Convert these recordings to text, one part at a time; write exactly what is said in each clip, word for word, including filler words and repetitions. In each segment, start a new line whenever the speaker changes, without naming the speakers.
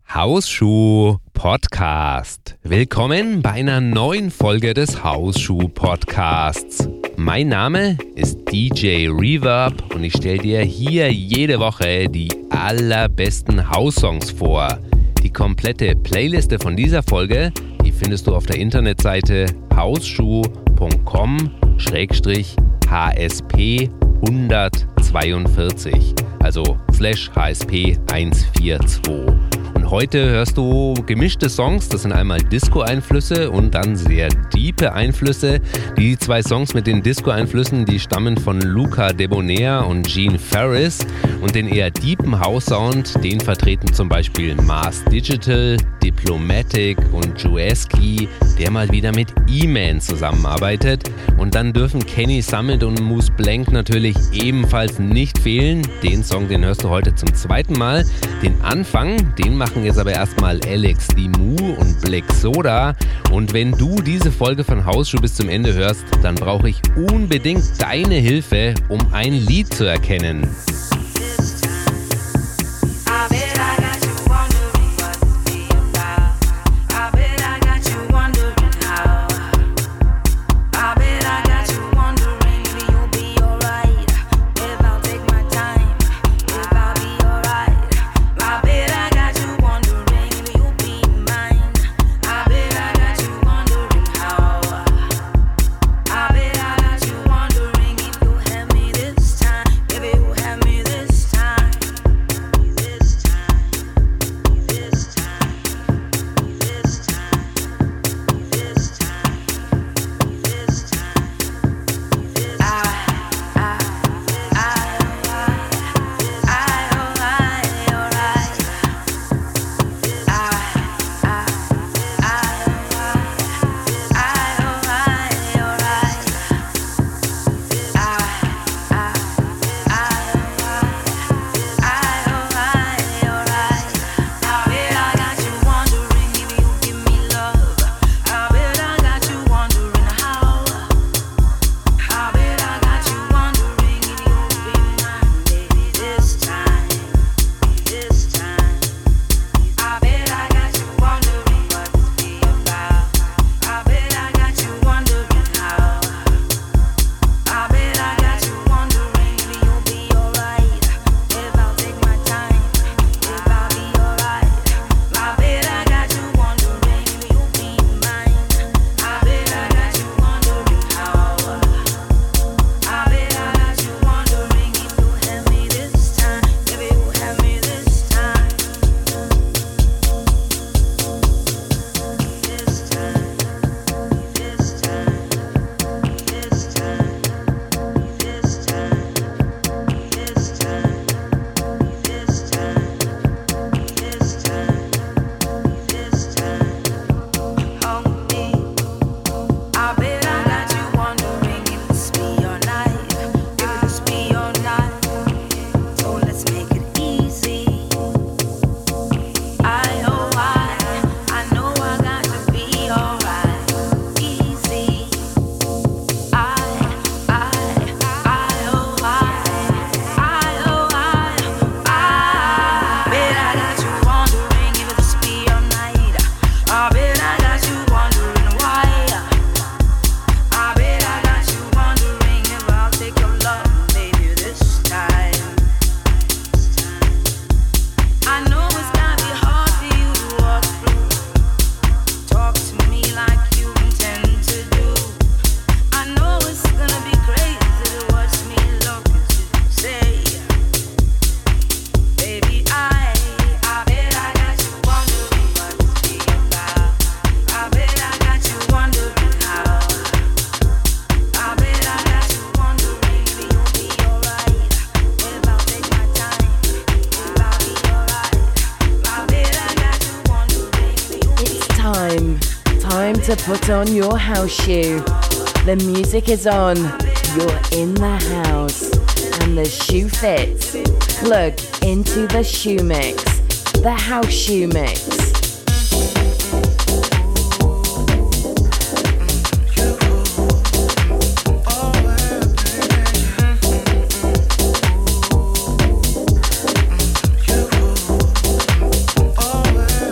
Hausschuh Podcast. Willkommen bei einer neuen Folge des Hausschuh Podcasts. Mein Name ist D J Reverb und ich stelle dir hier jede Woche die allerbesten House-Songs vor. Die komplette Playliste von dieser Folge, die findest du auf der Internetseite hausschuh punkt com slash H S P hundertzweiundvierzig, also slash H S P hundertvierundzwanzig. Und heute hörst du gemischte Songs, das sind einmal Disco-Einflüsse und dann sehr diepe Einflüsse. Die zwei Songs mit den Disco-Einflüssen, die stammen von Luca Debonair und Gene Farris und den eher deepen House-Sound, den vertreten zum Beispiel Mars Digital, Diplomatic und Jueski, der mal wieder mit E-Man zusammenarbeitet. Und dann dürfen Kenny Summit und Moose Blank natürlich ebenfalls nicht fehlen. Den Song, den hörst du heute zum zweiten Mal. Den Anfang, den machen jetzt aber erstmal Alex Dimmu und Black Soda. Und wenn du diese Folge von Hausschuh bis zum Ende hörst, dann brauche ich unbedingt deine Hilfe, um ein Lied zu erkennen.
To put on your house shoe. The music is on, you're in the house, and the shoe fits. Plug into the shoe mix, the house shoe mix.
Oh,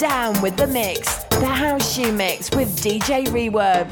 down with the mix. The House Shoe Mix with D J Reverb.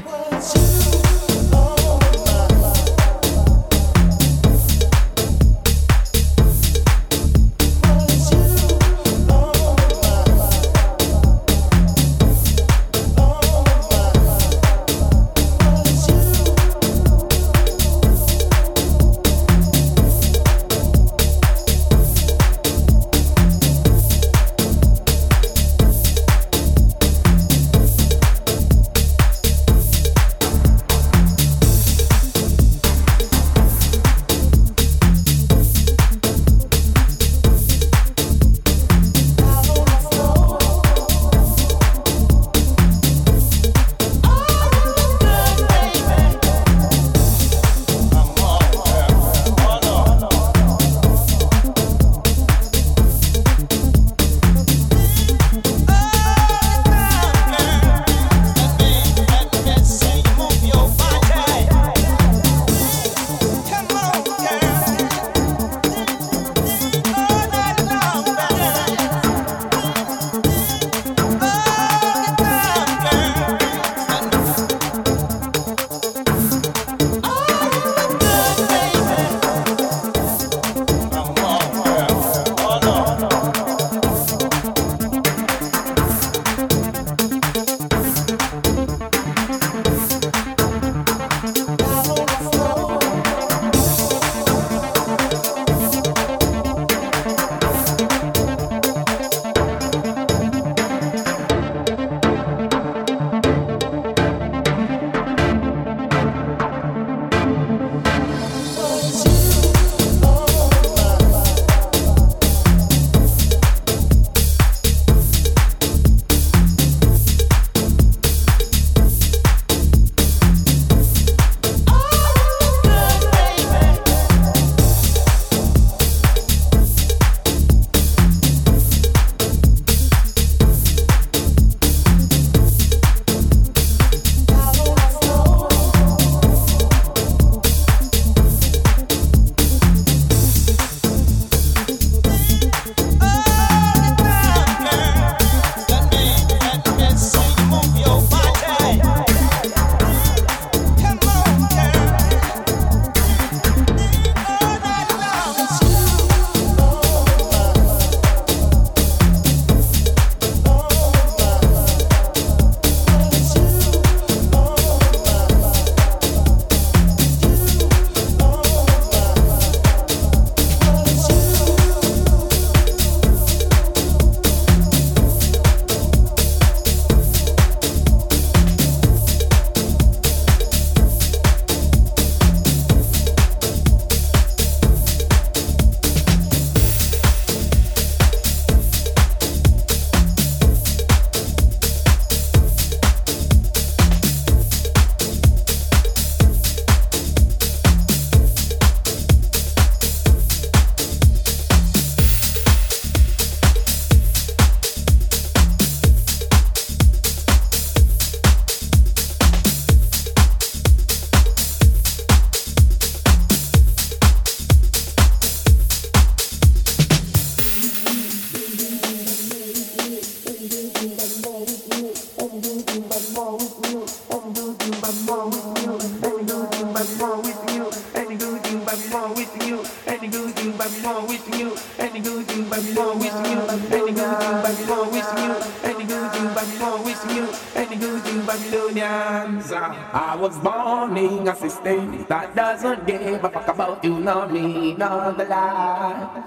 I was born in a system that doesn't give a fuck about you, nor me, nor the life.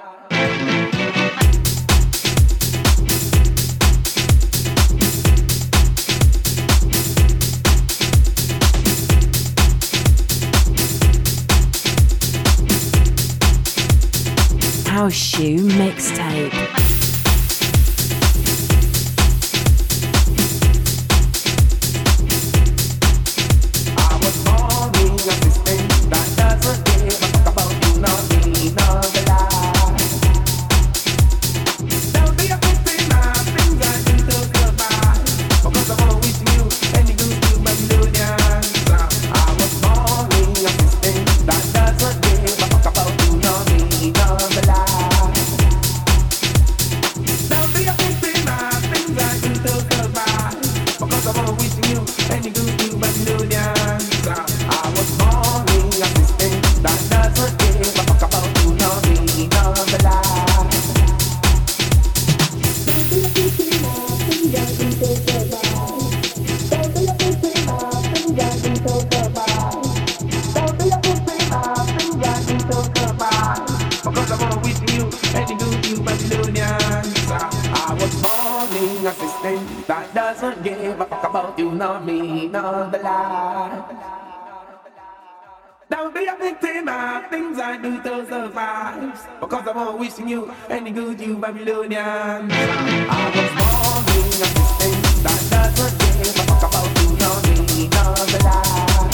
House Shoe Mixtape.
doesn't give a fuck about you, nor me, nor the lie. Don't be a victim of things I do to survive, because I'm always wishing you any good, you Babylonians. I was born in a system that doesn't give a fuck about you, nor me, nor the lie.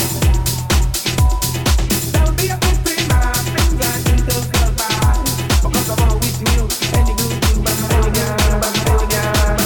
Don't be a victim of things I do to survive, because I'm always wishing you any good, you Babylonians, Babylonians.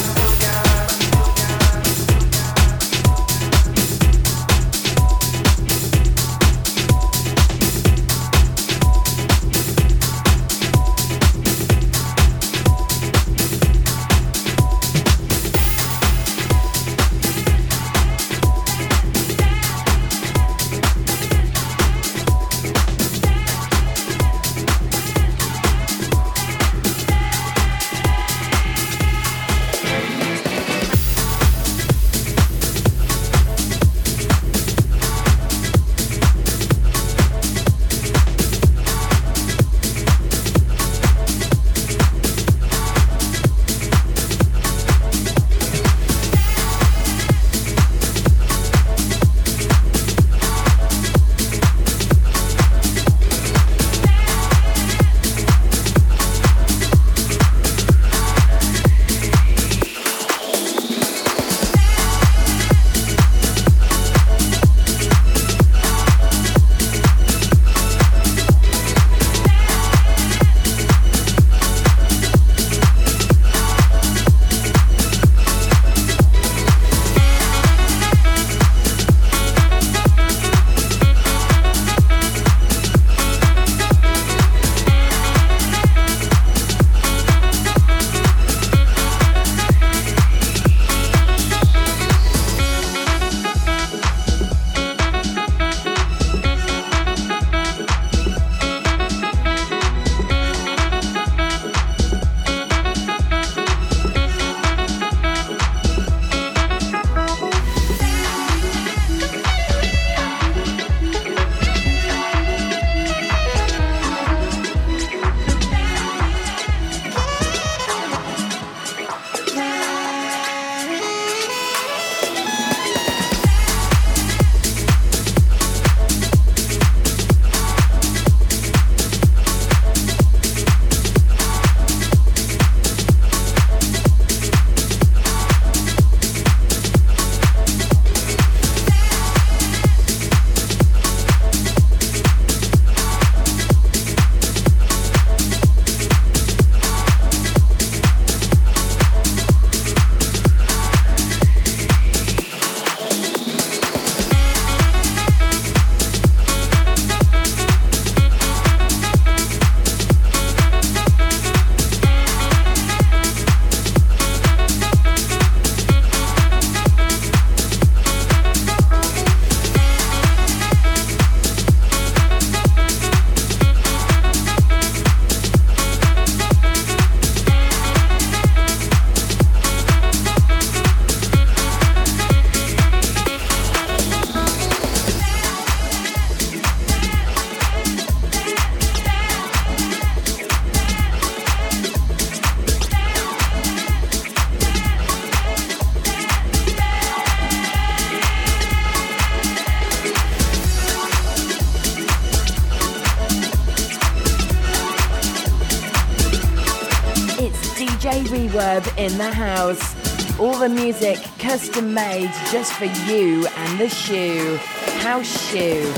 Reverb in the house. All the music custom made just for you and the shoe. House Shoe.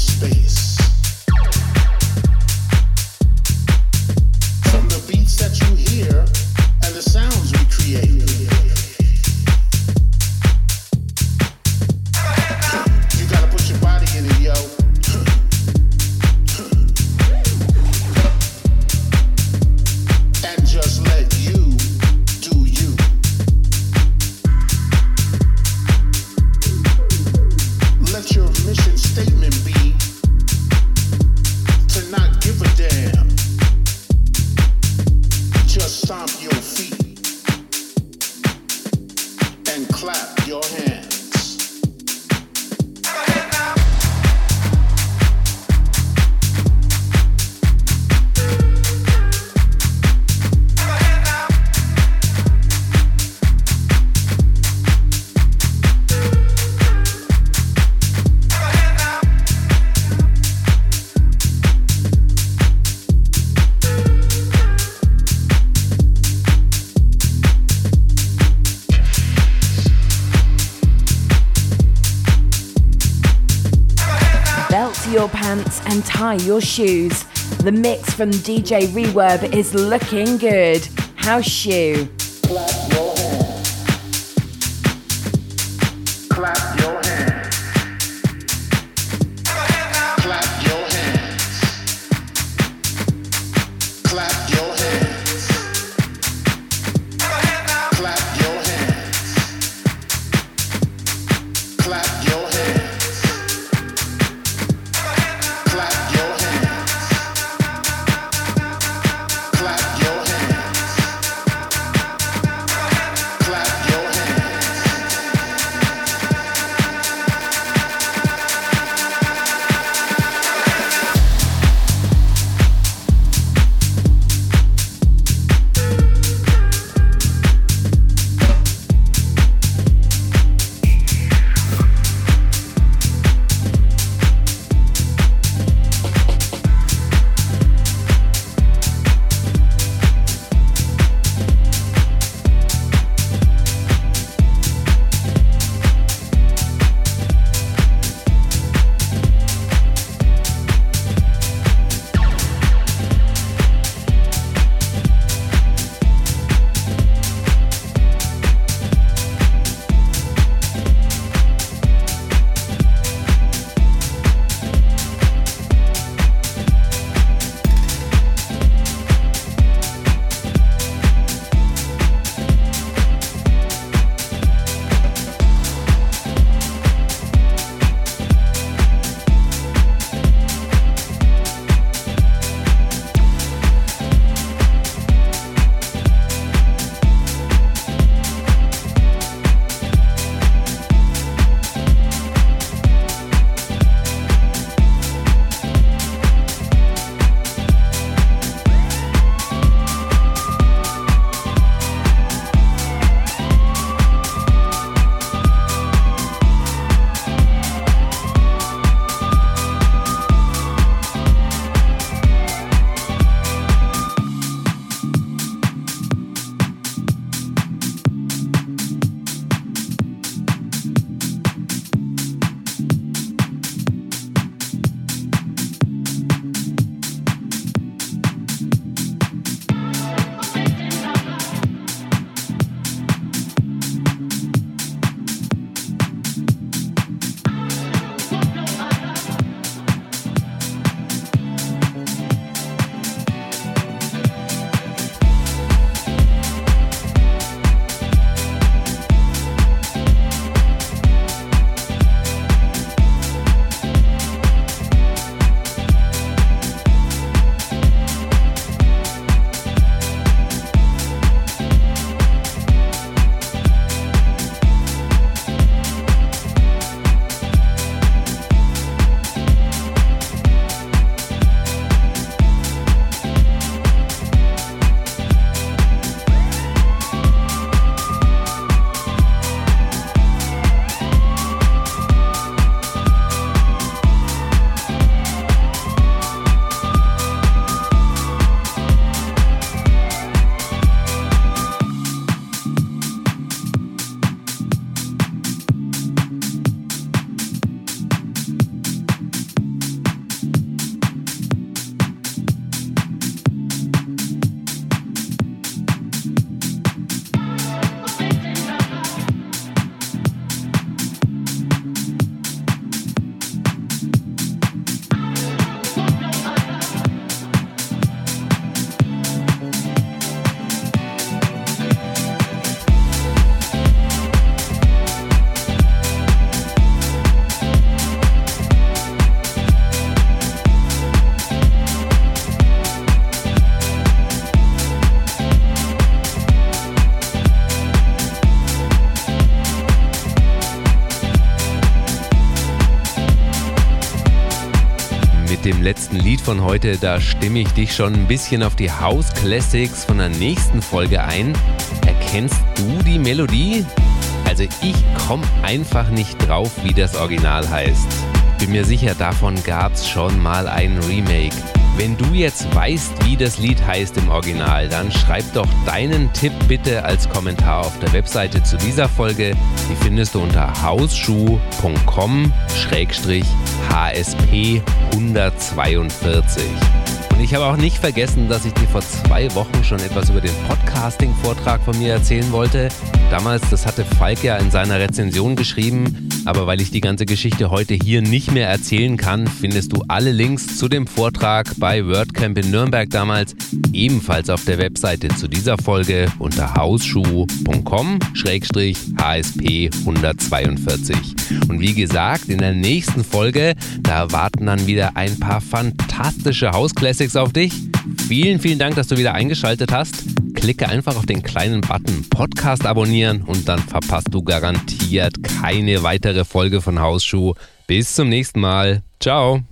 space. From the beats that you hear and the sounds we create. You gotta put your body in it, yo. And just let you do you. Let your mission statement be to not give a damn. Just stomp your feet and clap your hands.
Your pants and tie your shoes. The mix from D J Reverb is looking good. House shoe.
Clap your hands. Clap your hands. Clap your hands. Clap your hands. Clap your hands. Clap your hands. Clap your hands.
mit dem letzten Lied von heute, da stimme ich dich schon ein bisschen auf die House Classics von der nächsten Folge ein. Erkennst du die Melodie? Also ich komme einfach nicht drauf, wie das Original heißt. Bin mir sicher, davon gab's schon mal ein Remake. Wenn du jetzt weißt, wie das Lied heißt im Original, dann schreib doch deinen Tipp bitte als Kommentar auf der Webseite zu dieser Folge. Die findest du unter hausschuh punkt com Schrägstrich H S P hundertzweiundvierzig. Und ich habe auch nicht vergessen, dass ich dir vor zwei Wochen schon etwas über den Podcasting-Vortrag von mir erzählen wollte. Damals, das hatte Falk ja in seiner Rezension geschrieben, aber weil ich die ganze Geschichte heute hier nicht mehr erzählen kann, findest du alle Links zu dem Vortrag bei WordCamp in Nürnberg damals ebenfalls auf der Webseite zu dieser Folge unter hausschuh punkt com Schrägstrich H S P hundertzweiundvierzig. Und wie gesagt, in der nächsten Folge, da warten dann wieder ein paar fantastische House Classics auf dich. Vielen, vielen Dank, dass du wieder eingeschaltet hast. Klicke einfach auf den kleinen Button Podcast abonnieren und dann verpasst du garantiert keine weitere Folge von Hausschuh. Bis zum nächsten Mal. Ciao.